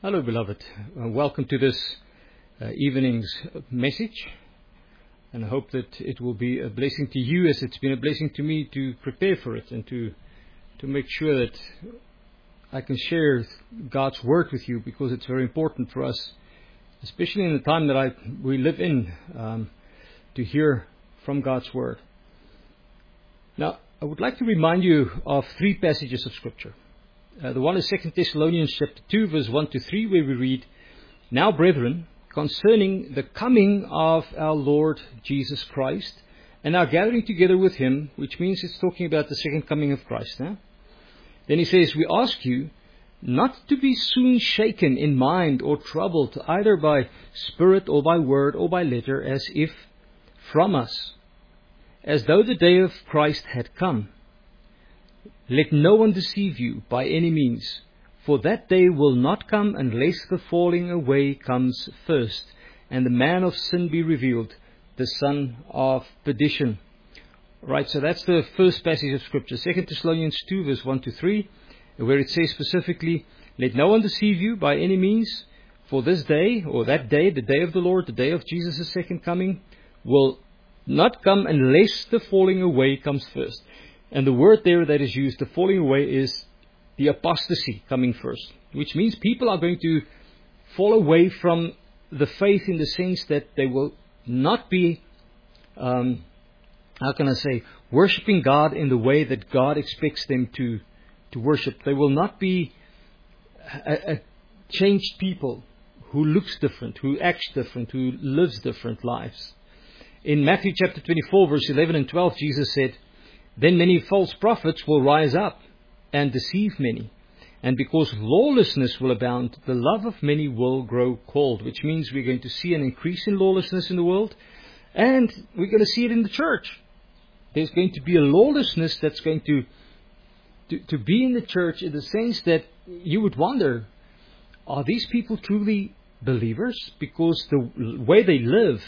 Hello, beloved. Welcome to this evening's message, and I hope that it will be a blessing to you as it's been a blessing to me to prepare for it and to make sure that I can share God's Word with you, because it's very important for us, especially in the time that we live in, to hear from God's Word. Now, I would like to remind you of three passages of Scripture. The one is 2 Thessalonians chapter 2, verse 1 to 3, where we read, "Now, brethren, concerning the coming of our Lord Jesus Christ, and our gathering together with Him," which means it's talking about the second coming of Christ. Then he says, "We ask you not to be soon shaken in mind or troubled, either by spirit or by word or by letter, as if from us, as though the day of Christ had come. Let no one deceive you by any means, for that day will not come unless the falling away comes first, and the man of sin be revealed, the son of perdition." Right, so that's the first passage of Scripture, 2 Thessalonians 2, verse 1 to 3, where it says specifically, "Let no one deceive you by any means, for this day, or that day, the day of the Lord, the day of Jesus' second coming, will not come unless the falling away comes first." And the word there that is used, the falling away, is the apostasy coming first, which means people are going to fall away from the faith in the sense that they will not be, worshipping God in the way that God expects them to worship. They will not be a changed people who looks different, who acts different, who lives different lives. In Matthew chapter 24, verse 11 and 12, Jesus said, "Then many false prophets will rise up and deceive many. And because lawlessness will abound, the love of many will grow cold." Which means we're going to see an increase in lawlessness in the world, and we're going to see it in the church. There's going to be a lawlessness that's going to be in the church, in the sense that you would wonder, are these people truly believers? Because the way they live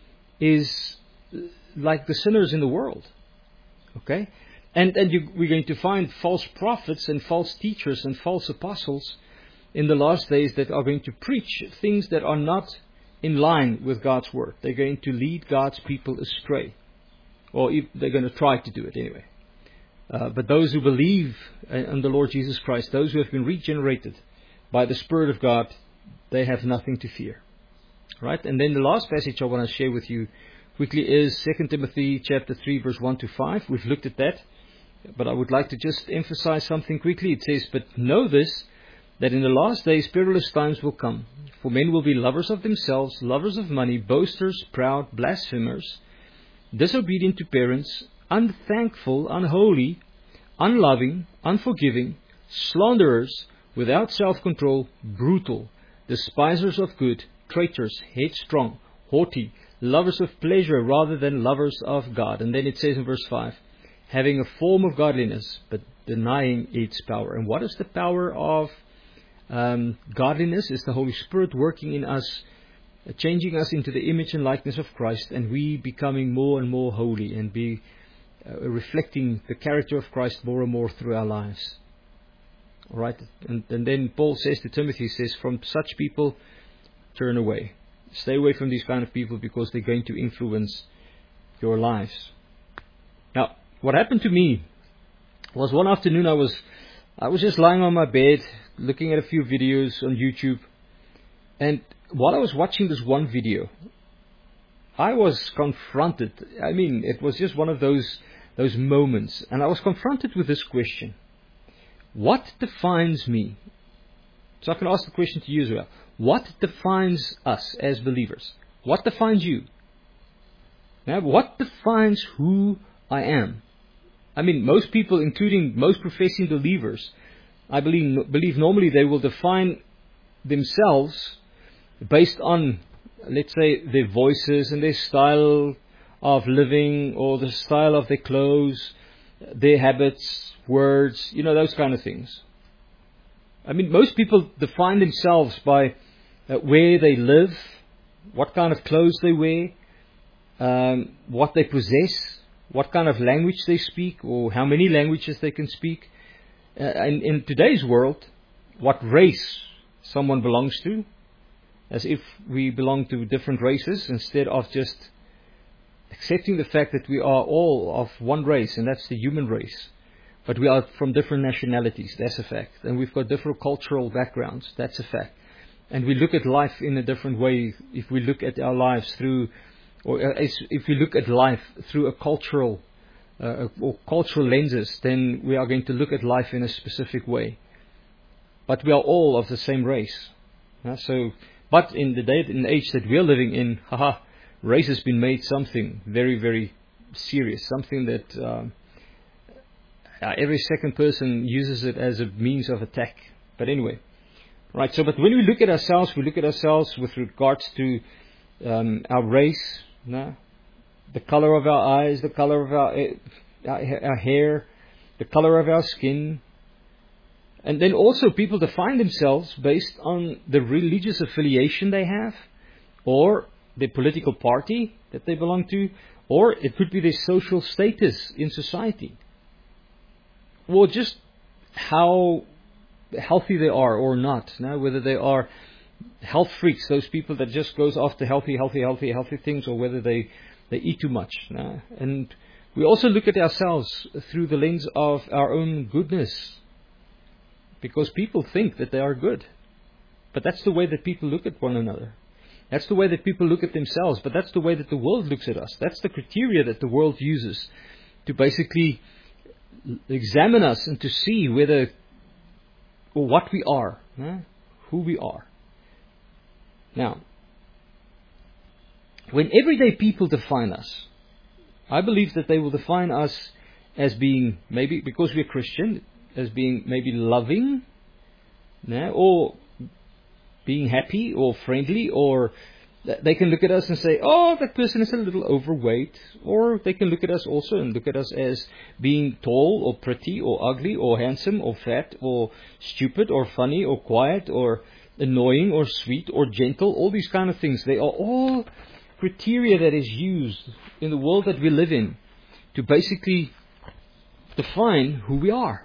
is like the sinners in the world. Okay? And we're going to find false prophets and false teachers and false apostles in the last days that are going to preach things that are not in line with God's Word. They're going to lead God's people astray. Or they're going to try to do it anyway. But those who believe in the Lord Jesus Christ, those who have been regenerated by the Spirit of God, they have nothing to fear. Right? And then the last passage I want to share with you quickly is 2 Timothy chapter 3, verse 1 to 5. We've looked at that, but I would like to just emphasize something quickly. It says, "But know this, that in the last days perilous times will come. For men will be lovers of themselves, lovers of money, boasters, proud, blasphemers, disobedient to parents, unthankful, unholy, unloving, unforgiving, slanderers, without self-control, brutal, despisers of good, traitors, headstrong, haughty, lovers of pleasure rather than lovers of God." And then it says in verse 5, "Having a form of godliness, but denying its power." And what is the power of godliness? It's the Holy Spirit working in us, changing us into the image and likeness of Christ, and we becoming more and more holy and be reflecting the character of Christ more and more through our lives. All right? And then Paul says to Timothy, he says, "From such people, turn away." Stay away from these kind of people, because they're going to influence your lives. Now, what happened to me was one afternoon I was just lying on my bed, looking at a few videos on YouTube. And while I was watching this one video, I was confronted. I mean, it was just one of those moments. And I was confronted with this question: what defines me? So I can ask the question to you as well. What defines us as believers? What defines you? Now, what defines who I am? I mean, most people, including most professing believers, I believe normally they will define themselves based on, let's say, their voices and their style of living, or the style of their clothes, their habits, words, those kind of things. I mean, most people define themselves by where they live, what kind of clothes they wear, what they possess, what kind of language they speak, or how many languages they can speak. In today's world, what race someone belongs to, as if we belong to different races, instead of just accepting the fact that we are all of one race, and that's the human race. But we are from different nationalities, that's a fact. And we've got different cultural backgrounds, that's a fact. And we look at life in a different way if we look at our lives through, or if we look at life through a cultural or cultural lenses, then we are going to look at life in a specific way. But we are all of the same race. But in the age that we are living in, race has been made something very, very serious, something that every second person uses it as a means of attack. But anyway, right. So, but when we look at ourselves with regards to our race, the color of our eyes, the color of our hair, the color of our skin. And then also people define themselves based on the religious affiliation they have, or the political party that they belong to, or it could be their social status in society, or just how healthy they are or not. Now, whether they are health freaks, those people that just goes after healthy things, or whether they eat too much. And we also look at ourselves through the lens of our own goodness, because people think that they are good. But that's the way that people look at one another. That's the way that people look at themselves. But that's the way that the world looks at us. That's the criteria that the world uses to basically examine us and to see whether or what we are, who we are. Now, when everyday people define us, I believe that they will define us as being, maybe because we're Christian, as being maybe loving, or being happy or friendly, or they can look at us and say, oh, that person is a little overweight. Or they can look at us also and look at us as being tall or pretty or ugly or handsome or fat or stupid or funny or quiet or annoying or sweet or gentle. All these kind of things. They are all criteria that is used in the world that we live in to basically define who we are.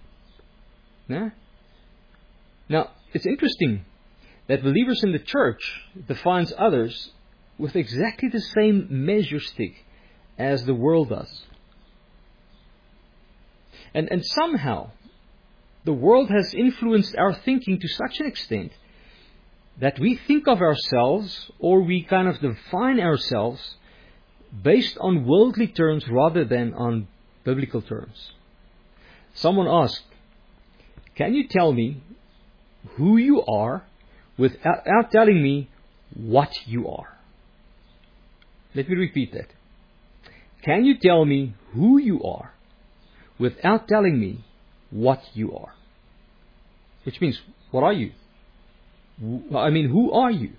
Now, it's interesting that believers in the church defines others with exactly the same measure stick as the world does. And somehow, the world has influenced our thinking to such an extent that we think of ourselves, or we kind of define ourselves based on worldly terms rather than on biblical terms. Someone asked, can you tell me who you are without telling me what you are? Let me repeat that. Can you tell me who you are without telling me what you are? Which means, what are you? I mean, who are you?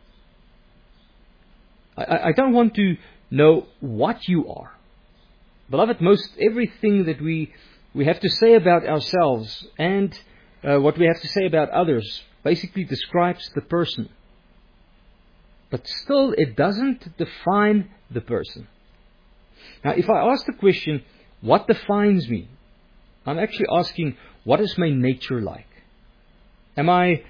I don't want to know what you are. Beloved, most everything that we have to say about ourselves and what we have to say about others basically describes the person. But still, it doesn't define the person. Now, if I ask the question, what defines me? I'm actually asking, what is my nature like? I'm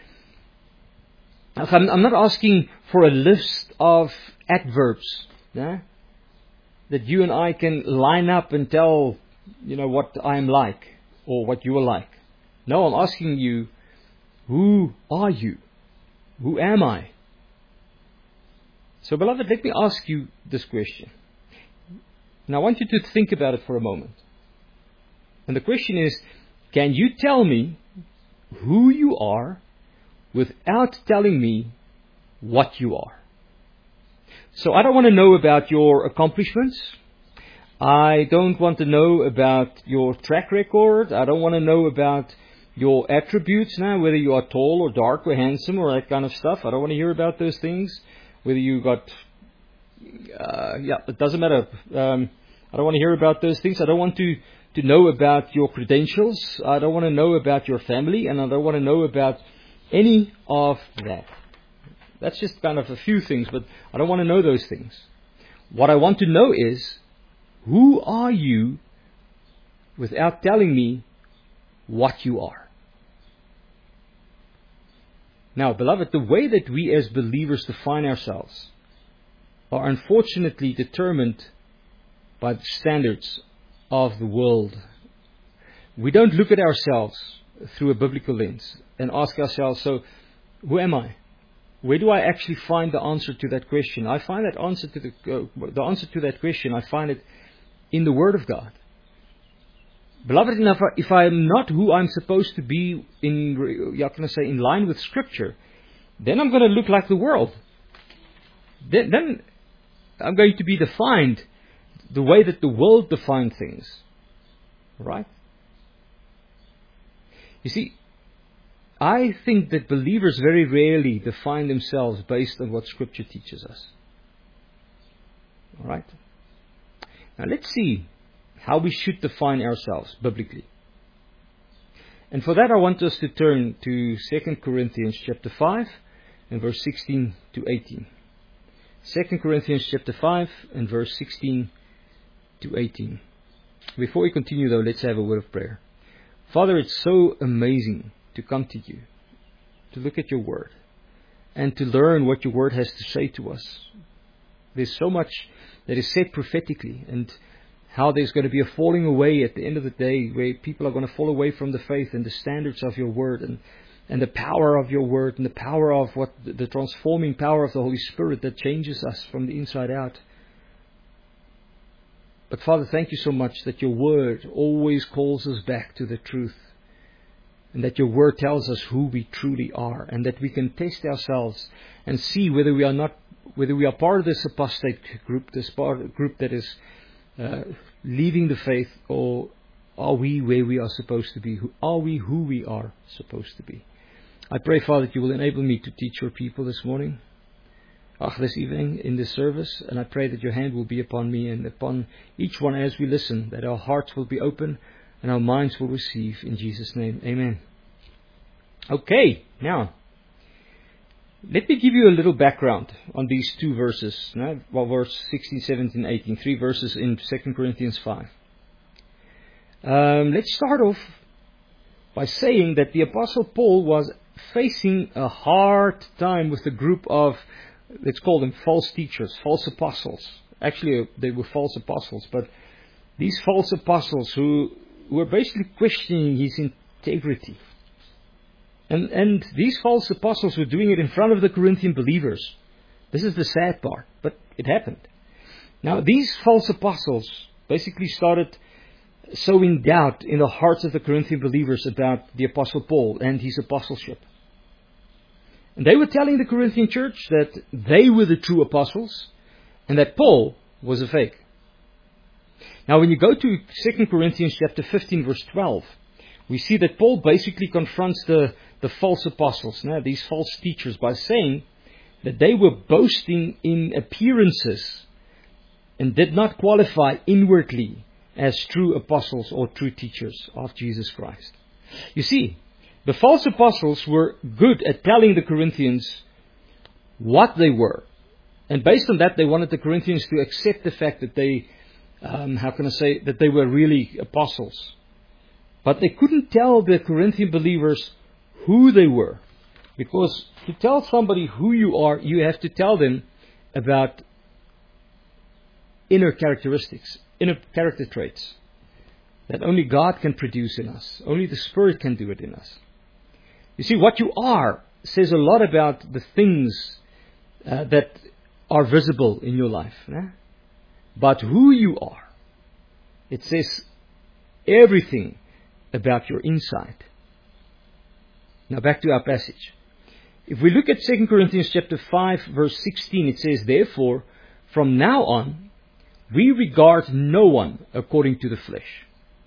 not asking for a list of adverbs that you and I can line up and tell, what I'm like or what you are like. No, I'm asking you, who are you? Who am I? So, beloved, let me ask you this question. And I want you to think about it for a moment. And the question is, can you tell me who you are without telling me what you are? So I don't want to know about your accomplishments. I don't want to know about your track record. I don't want to know about your attributes now, whether you are tall or dark or handsome or that kind of stuff. I don't want to hear about those things. Whether you got, it doesn't matter. I don't want to hear about those things. I don't want to know about your credentials. I don't want to know about your family, and I don't want to know about any of that. That's just kind of a few things, but I don't want to know those things. What I want to know is, who are you without telling me what you are? Now, beloved, the way that we as believers define ourselves are unfortunately determined by the standards of the world. We don't look at ourselves through a biblical lens and ask ourselves, so, who am I? Where do I actually find the answer to that question? I find that answer to the answer to that question, I find it in the Word of God. Beloved, if I am not who I'm supposed to be in line with Scripture, then I'm going to look like the world. Then I'm going to be defined the way that the world defines things. Right? You see, I think that believers very rarely define themselves based on what Scripture teaches us. Alright? Now let's see how we should define ourselves biblically. And for that I want us to turn to 2 Corinthians chapter 5 and verse 16 to 18. 2 Corinthians chapter 5 and verse 16 to 18. Before we continue though, let's have a word of prayer. Father, it's so amazing to come to you, to look at your word, and to learn what your word has to say to us. There's so much that is said prophetically, and how there's going to be a falling away at the end of the day, where people are going to fall away from the faith and the standards of your word, and the power of your word, and the power of what the transforming power of the Holy Spirit that changes us from the inside out. But Father, thank you so much that your word always calls us back to the truth, and that your word tells us who we truly are, and that we can test ourselves and see whether we are part of this apostate group, group that is leaving the faith, or are we where we are supposed to be? Are we who we are supposed to be? I pray, Father, that you will enable me to teach your people this morning, this evening in this service, and I pray that your hand will be upon me and upon each one as we listen, that our hearts will be open and our minds will receive in Jesus' name. Amen. Okay, now, let me give you a little background on these two verses. Verse 16, 17, 18. 3 verses in 2 Corinthians 5. Let's start off by saying that the Apostle Paul was facing a hard time with a group of, let's call them false teachers, false apostles. Actually, they were false apostles, but these false apostles who were basically questioning his integrity. And these false apostles were doing it in front of the Corinthian believers. This is the sad part, but it happened. Now, these false apostles basically started sowing doubt in the hearts of the Corinthian believers about the Apostle Paul and his apostleship. And they were telling the Corinthian church that they were the true apostles and that Paul was a fake. Now, when you go to 2 Corinthians chapter 15, verse 12, we see that Paul basically confronts the false apostles, these false teachers, by saying that they were boasting in appearances and did not qualify inwardly as true apostles or true teachers of Jesus Christ. You see, the false apostles were good at telling the Corinthians what they were. And based on that, they wanted the Corinthians to accept the fact that they, that they were really apostles. But they couldn't tell the Corinthian believers who they were. Because to tell somebody who you are, you have to tell them about inner characteristics, inner character traits that only God can produce in us. Only the Spirit can do it in us. You see, what you are says a lot about the things that are visible in your life. But who you are, it says everything about your inside. Now back to our passage. If we look at 2 Corinthians chapter 5 verse 16, it says, "Therefore, from now on, we regard no one according to the flesh."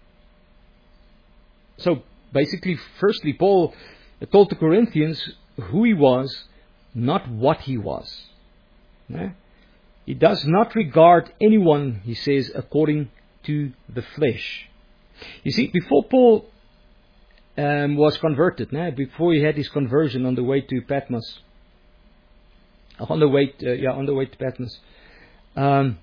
So basically, firstly, Paul told the Corinthians who he was, not what he was. He does not regard anyone, he says, according to the flesh. You see, before Paul was converted, before he had his conversion on the way to Patmos, on the way to Patmos, on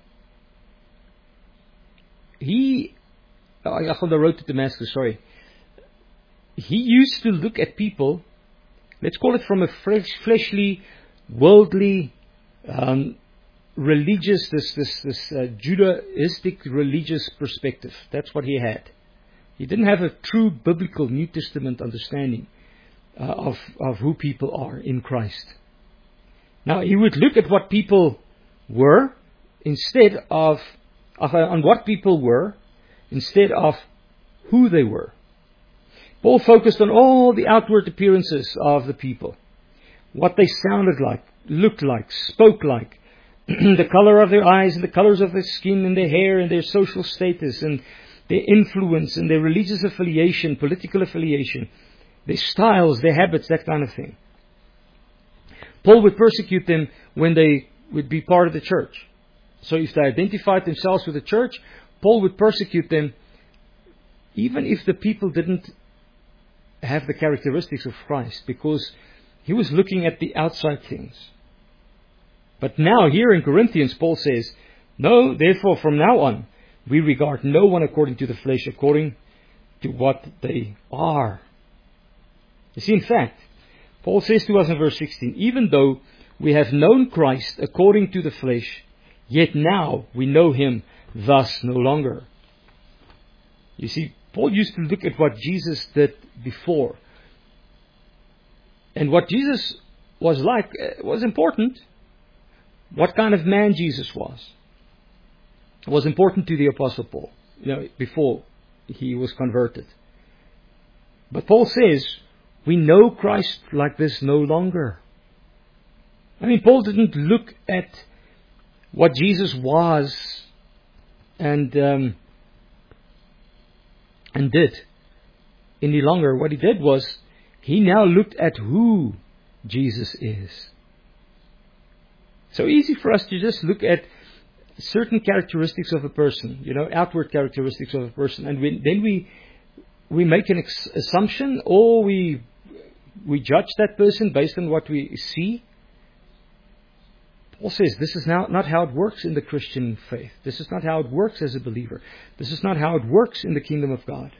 the road to Damascus, he used to look at people let's call it from a fleshly, worldly, religious, this Judaistic religious perspective. That's what he had. He didn't have a true biblical New Testament understanding of who people are in Christ. Now, he would look at what people were instead of on what people were instead of who they were. Paul focused on all the outward appearances of the people, what they sounded like, looked like, spoke like, the color of their eyes and the colors of their skin and their hair and their social status and their influence and their religious affiliation, political affiliation, their styles, their habits, that kind of thing. Paul would persecute them when they would be part of the church. So if they identified themselves with the church, Paul would persecute them even if the people didn't have the characteristics of Christ, because he was looking at the outside things. But now here in Corinthians, Paul says, no, therefore from now on, we regard no one according to the flesh, according to what they are. You see, in fact, Paul says to us in verse 16, even though we have known Christ according to the flesh, yet now we know him thus no longer. You see, Paul used to look at what Jesus did before. And what Jesus was like was important. What kind of man Jesus was important to the Apostle Paul, before he was converted. But Paul says, we know Christ like this no longer. I mean, Paul didn't look at what Jesus was and did any longer. What he did was, he now looked at who Jesus is. So easy for us to just look at certain characteristics of a person, outward characteristics of a person, and then we make an assumption, or we judge that person based on what we see. Paul says this is not how it works in the Christian faith. This is not how it works as a believer. This is not how it works in the kingdom of God.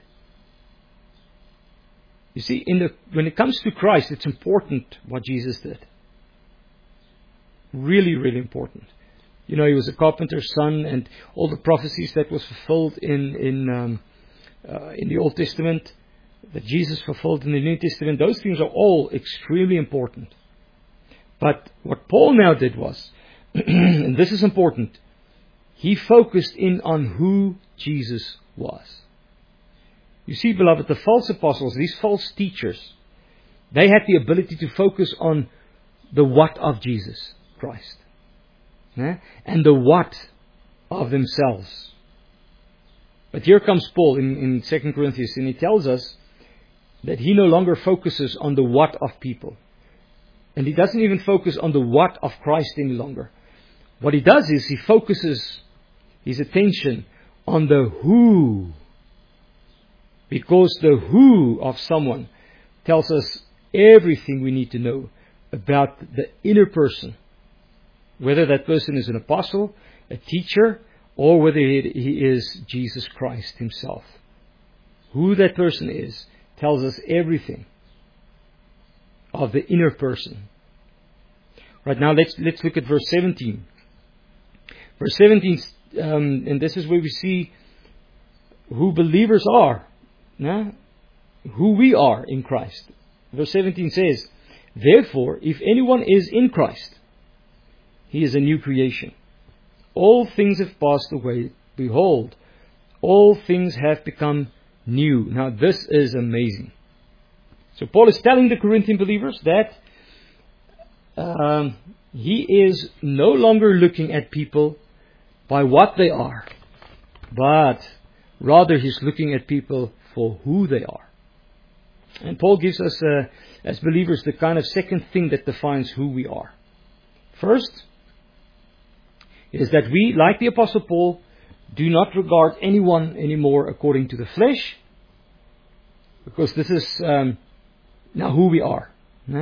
You see, when it comes to Christ, it's important what Jesus did. Really, really important. He was a carpenter's son, and all the prophecies that was fulfilled in the Old Testament, that Jesus fulfilled in the New Testament, those things are all extremely important. But what Paul now did was, and this is important, he focused in on who Jesus was. You see, beloved, the false apostles, these false teachers, they had the ability to focus on the what of Jesus Christ. And the what of themselves. But here comes Paul in 2 Corinthians, and he tells us that he no longer focuses on the what of people. And he doesn't even focus on the what of Christ any longer. What he does is he focuses his attention on the who. Because the who of someone tells us everything we need to know about the inner person. Whether that person is an apostle, a teacher, or whether he is Jesus Christ himself. Who that person is tells us everything of the inner person. Right, now let's look at verse 17. Verse 17, and this is where we see who believers are. Who we are in Christ. Verse 17 says, therefore, if anyone is in Christ, he is a new creation. All things have passed away. Behold, all things have become new. Now this is amazing. So Paul is telling the Corinthian believers that he is no longer looking at people by what they are, but rather he's looking at people for who they are. And Paul gives us, as believers, the kind of second thing that defines who we are. First, is that we, like the Apostle Paul, do not regard anyone anymore according to the flesh, because this is now who we are.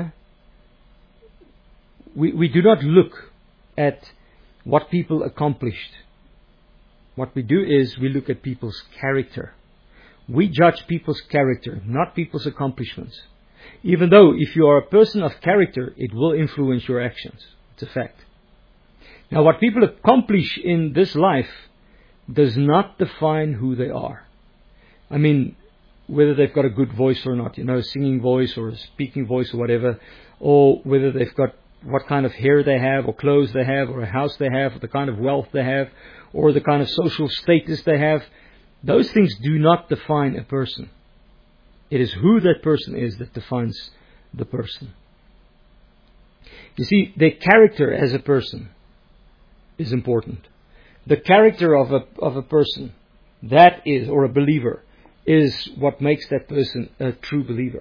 We do not look at what people accomplished. What we do is we look at people's character. We judge people's character, not people's accomplishments. Even though if you are a person of character, it will influence your actions. It's a fact. Now, what people accomplish in this life does not define who they are. I mean, whether they've got a good voice or not, a singing voice or a speaking voice or whatever, or whether they've got what kind of hair they have or clothes they have or a house they have or the kind of wealth they have or the kind of social status they have. Those things do not define a person. It is who that person is that defines the person. You see, their character as a person is important. The character of a person, that is, or a believer, is what makes that person a true believer.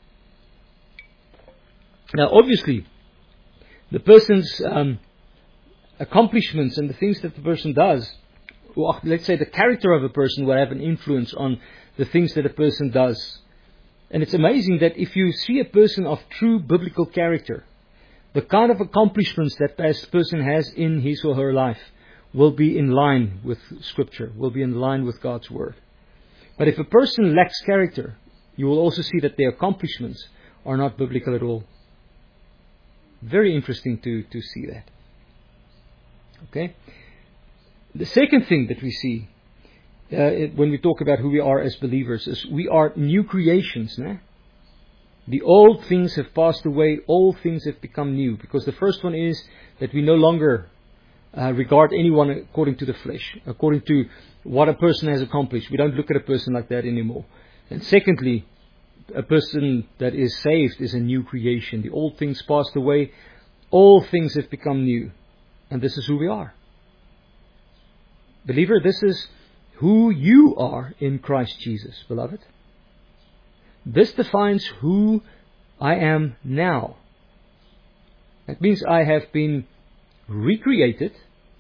Now, obviously, the person's accomplishments and the things that the person does, or let's say the character of a person will have an influence on the things that a person does. And it's amazing that if you see a person of true biblical character, the kind of accomplishments that this person has in his or her life will be in line with Scripture, will be in line with God's Word. But if a person lacks character, you will also see that their accomplishments are not biblical at all. Very interesting to see that. Okay? The second thing that we see when we talk about who we are as believers is we are new creations. Nah? The old things have passed away, all things have become new. Because the first one is that we no longer regard anyone according to the flesh, according to what a person has accomplished. We don't look at a person like that anymore. And secondly, a person that is saved is a new creation. The old things passed away, all things have become new. And this is who we are. Believer, this is who you are in Christ Jesus, beloved. This defines who I am now. That means I have been recreated,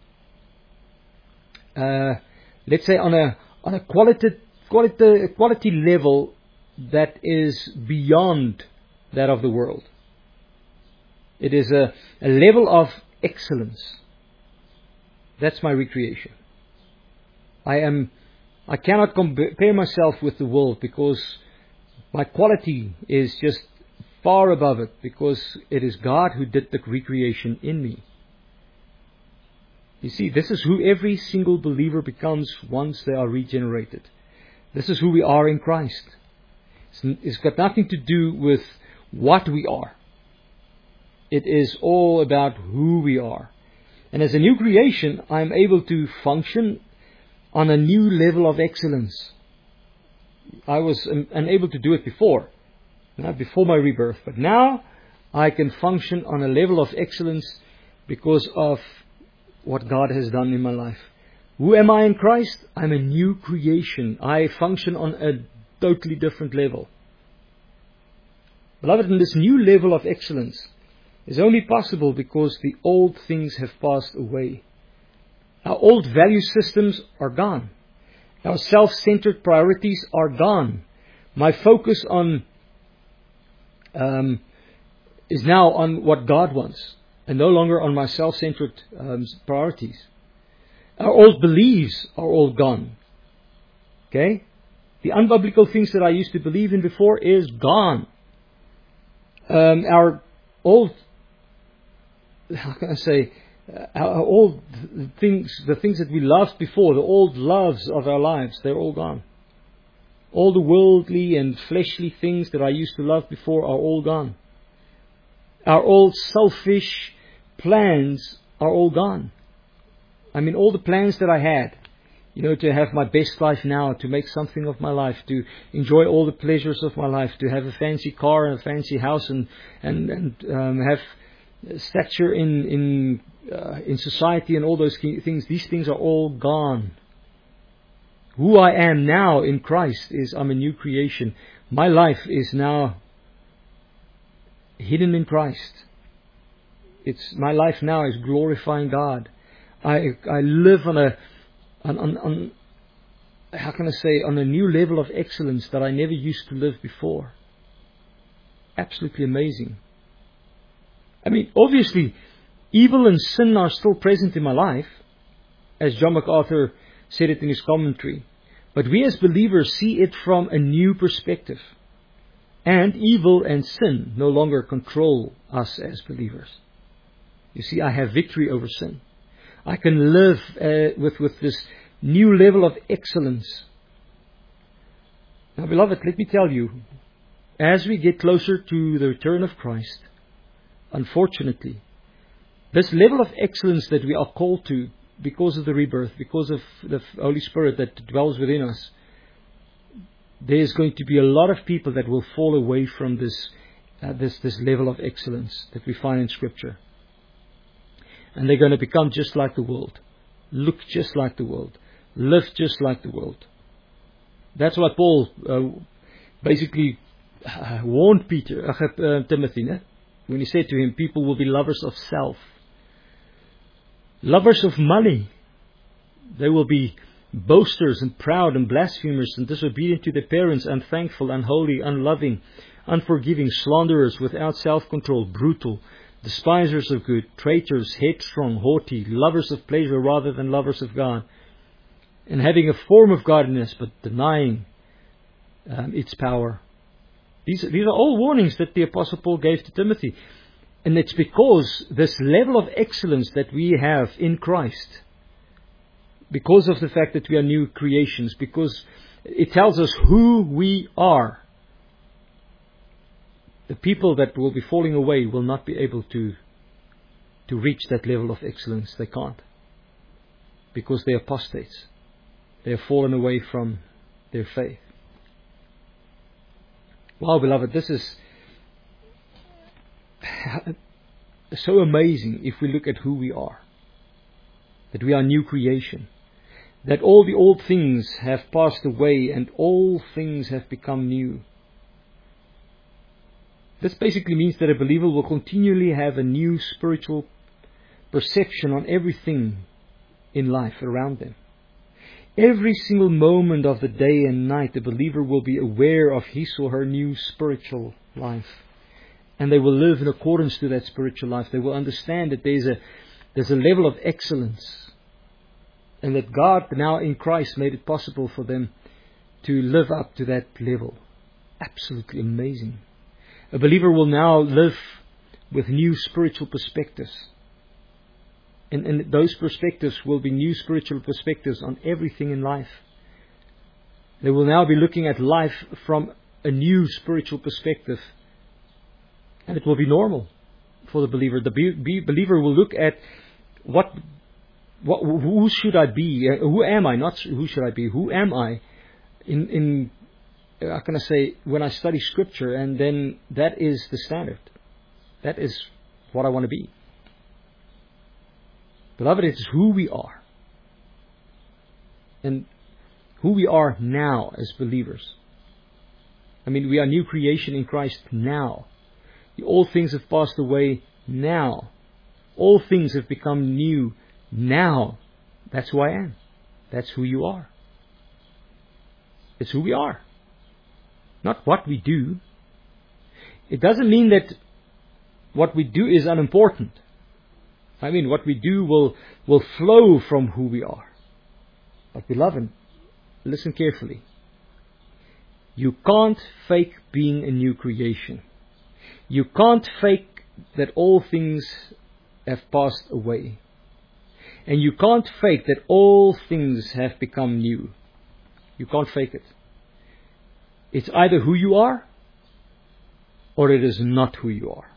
let's say on a quality level that is beyond that of the world. It is a level of excellence. That's my recreation. I cannot compare myself with the world because my quality is just far above it, because it is God who did the recreation in me. You see, this is who every single believer becomes once they are regenerated. This is who we are in Christ. It's got nothing to do with what we are. It is all about who we are. And as a new creation, I'm able to function on a new level of excellence. I was unable to do it before my rebirth. But now I can function on a level of excellence because of what God has done in my life. Who am I in Christ? I'm a new creation. I function on a totally different level. Beloved, in this new level of excellence is only possible because the old things have passed away. Our old value systems are gone. Our self-centered priorities are gone. My focus is now on what God wants and no longer on my self-centered priorities. Our old beliefs are all gone. Okay? The unbiblical things that I used to believe in before is gone. Our old, our old things, the things that we loved before, the old loves of our lives, they're all gone. All the worldly and fleshly things that I used to love before are all gone. Our old selfish plans are all gone. I mean, all the plans that I had, to have my best life now, to make something of my life, to enjoy all the pleasures of my life, to have a fancy car and a fancy house and have stature in society and all those things. These things are all gone. Who I am now in Christ is I'm a new creation. My life is now hidden in Christ. My life now is glorifying God. I live on a new level of excellence that I never used to live before. Absolutely amazing. I mean, obviously, evil and sin are still present in my life, as John MacArthur said it in his commentary. But we as believers see it from a new perspective. And evil and sin no longer control us as believers. You see, I have victory over sin. I can live with this new level of excellence. Now, beloved, let me tell you, as we get closer to the return of Christ, unfortunately, this level of excellence that we are called to because of the rebirth, because of the Holy Spirit that dwells within us, there's going to be a lot of people that will fall away from this level of excellence that we find in Scripture. And they're going to become just like the world, look just like the world, live just like the world. That's what Paul basically warned Timothy, when he said to him, people will be lovers of self, lovers of money. They will be boasters and proud and blasphemers and disobedient to their parents, unthankful, unholy, unloving, unforgiving, slanderers, without self-control, brutal, despisers of good, traitors, headstrong, haughty, lovers of pleasure rather than lovers of God, and having a form of godliness but denying its power. These are all warnings that the Apostle Paul gave to Timothy. And it's because this level of excellence that we have in Christ, because of the fact that we are new creations, because it tells us who we are, the people that will be falling away will not be able to reach that level of excellence. They can't. Because they're apostates. They have fallen away from their faith. Wow, beloved, this is so amazing if we look at who we are. That we are new creation. That all the old things have passed away and all things have become new. This basically means that a believer will continually have a new spiritual perception on everything in life around them. Every single moment of the day and night, the believer will be aware of his or her new spiritual life. And they will live in accordance to that spiritual life. They will understand that there's a level of excellence. And that God now in Christ made it possible for them to live up to that level. Absolutely amazing. A believer will now live with new spiritual perspectives. And those perspectives will be new spiritual perspectives on everything in life. They will now be looking at life from a new spiritual perspective. And it will be normal for the believer. The believer will look at who should I be? Who am I? Not who should I be. Who am I? How can I say, when I study Scripture, and then that is the standard. That is what I want to be. Beloved, it is who we are. And who we are now as believers. I mean, we are new creation in Christ now. The old things have passed away now. All things have become new now. That's who I am. That's who you are. It's who we are. Not what we do. It doesn't mean that what we do is unimportant. I mean, what we do will flow from who we are. But beloved, listen carefully. You can't fake being a new creation. You can't fake that all things have passed away. And you can't fake that all things have become new. You can't fake it. It's either who you are, or it is not who you are.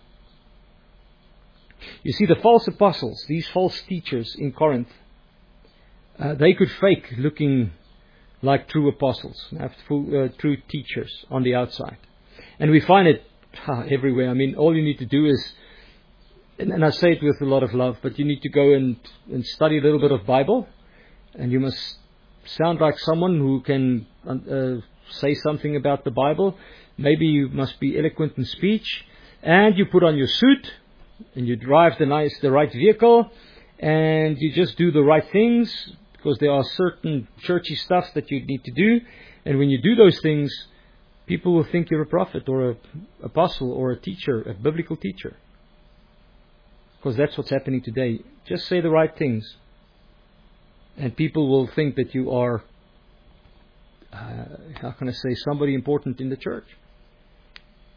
You see, the false apostles, these false teachers in Corinth, they could fake looking like true apostles, true teachers on the outside. And we find it everywhere. I mean, all you need to do is, and I say it with a lot of love, but you need to go and study a little bit of Bible, and you must sound like someone who can say something about the Bible. Maybe you must be eloquent in speech, and you put on your suit, and you drive the right vehicle, and you just do the right things, because there are certain churchy stuff that you need to do. And when you do those things, people will think you're a prophet or an apostle or a teacher, a biblical teacher. Because that's what's happening today. Just say the right things, and people will think that you are, how can I say, somebody important in the church.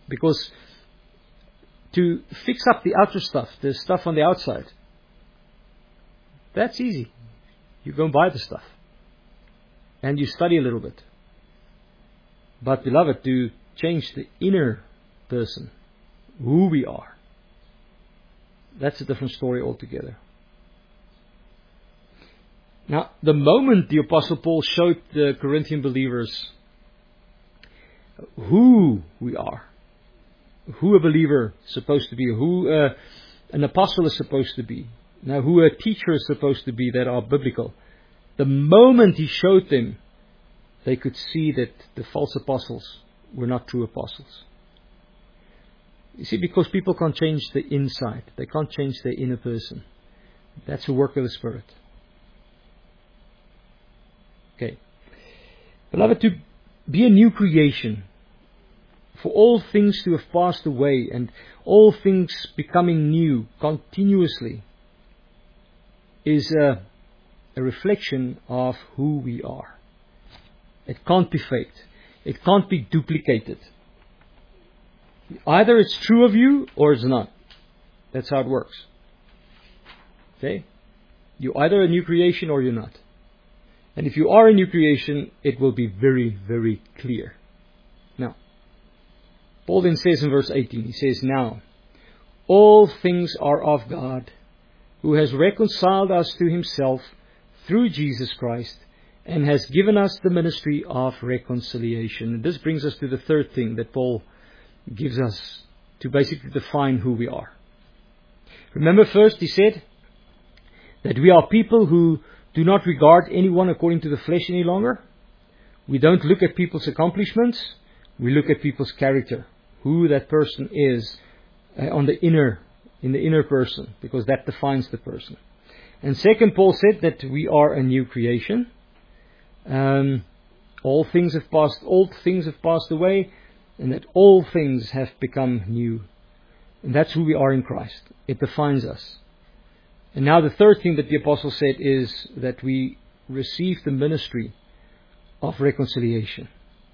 Because to fix up the outer stuff, the stuff on the outside, that's easy. You go and buy the stuff. And you study a little bit. But beloved, to change the inner person, who we are, that's a different story altogether. Now, the moment the Apostle Paul showed the Corinthian believers who we are, who a believer is supposed to be, who an apostle is supposed to be, now who a teacher is supposed to be that are biblical, the moment he showed them, they could see that the false apostles were not true apostles. You see, because people can't change the inside. They can't change their inner person. That's the work of the Spirit. Okay. Beloved, to be a new creation, for all things to have passed away and all things becoming new continuously, is a reflection of who we are. It can't be faked. It can't be duplicated. Either it's true of you or it's not. That's how it works. Okay? You're either a new creation or you're not. And if you are a new creation, it will be very, very clear. Now, Paul then says in verse 18, he says, "Now, all things are of God, who has reconciled us to himself through Jesus Christ, and has given us the ministry of reconciliation." And this brings us to the third thing that Paul gives us to basically define who we are. Remember, first he said that we are people who do not regard anyone according to the flesh any longer. We don't look at people's accomplishments. We look at people's character, who that person is in the inner person, because that defines the person. And second, Paul said that we are a new creation. Old things have passed away, and that all things have become new. And that's who we are in Christ. It defines us. And now the third thing that the apostle said is that we receive the ministry of reconciliation.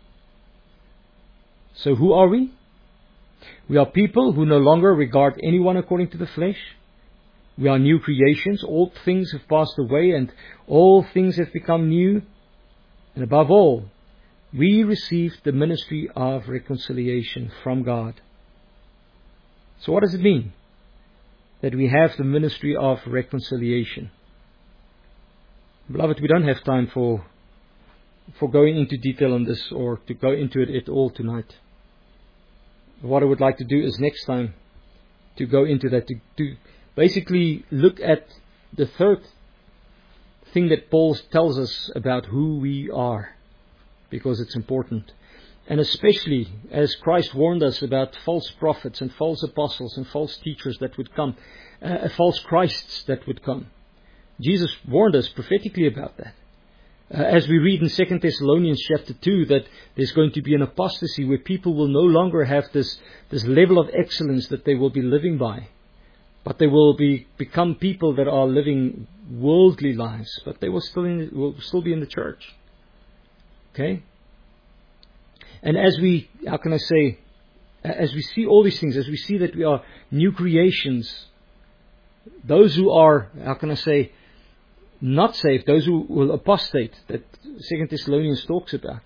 So who are we? We are people who no longer regard anyone according to the flesh. We are new creations. Old things have passed away and all things have become new. And above all, we receive the ministry of reconciliation from God. So what does it mean that we have the ministry of reconciliation? Beloved, we don't have time for going into detail on this or to go into it at all tonight. What I would like to do is next time to go into that, to basically look at the third thing that Paul tells us about who we are, because it's important. And especially as Christ warned us about false prophets and false apostles and false teachers that would come, false Christs that would come. Jesus warned us prophetically about that. As we read in 2 Thessalonians chapter 2, that there's going to be an apostasy where people will no longer have this level of excellence that they will be living by. But they will become people that are living worldly lives, but they will still be in the church. Okay? And as we see all these things, as we see that we are new creations, those who are, not saved, those who will apostate, that 2 Thessalonians talks about,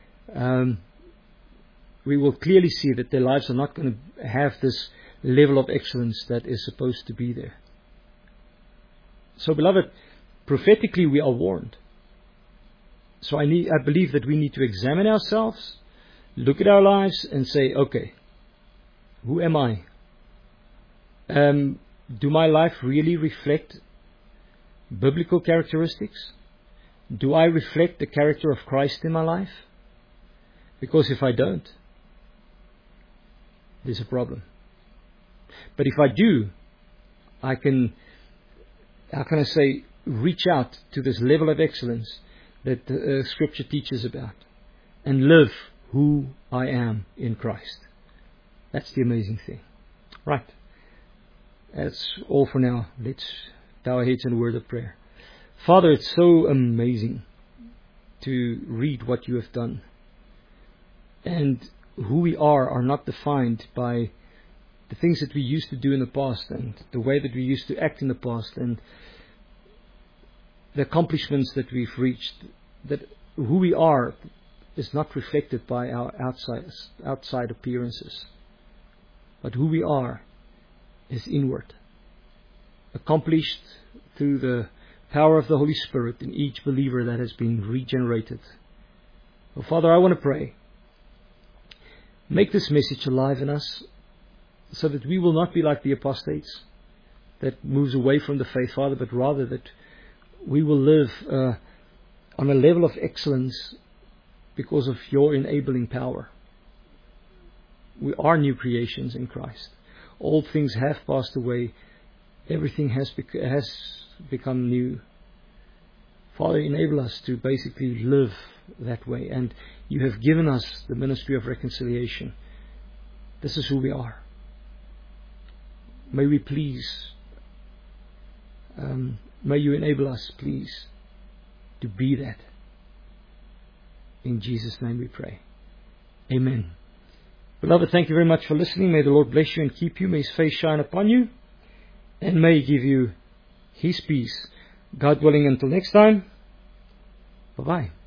we will clearly see that their lives are not going to have this level of excellence that is supposed to be there. So, beloved, prophetically we are warned. So I believe that we need to examine ourselves, look at our lives and say, okay, who am I? Do my life really reflect biblical characteristics? Do I reflect the character of Christ in my life? Because if I don't, there's a problem. But if I do, I can, reach out to this level of excellence that Scripture teaches about and live who I am in Christ. That's the amazing thing. Right. That's all for now. Let's bow our heads in a word of prayer. Father, it's so amazing to read what you have done. And who we are not defined by the things that we used to do in the past and the way that we used to act in the past and the accomplishments that we've reached. That who we are is not reflected by our outside appearances, but who we are is inward, accomplished through the power of the Holy Spirit in each believer that has been regenerated. Well, Father, I want to pray. Make this message alive in us so that we will not be like the apostates that moves away from the faith, Father, but rather that we will live on a level of excellence because of your enabling power. We are new creations in Christ. All things have passed away. Everything has become new. Father, enable us to basically live that way. And you have given us the ministry of reconciliation. This is who we are. May we please, may you enable us, please, to be that. In Jesus' name we pray. Amen. Beloved, thank you very much for listening. May the Lord bless you and keep you. May His face shine upon you. And may He give you His peace. God willing, until next time. Bye-bye.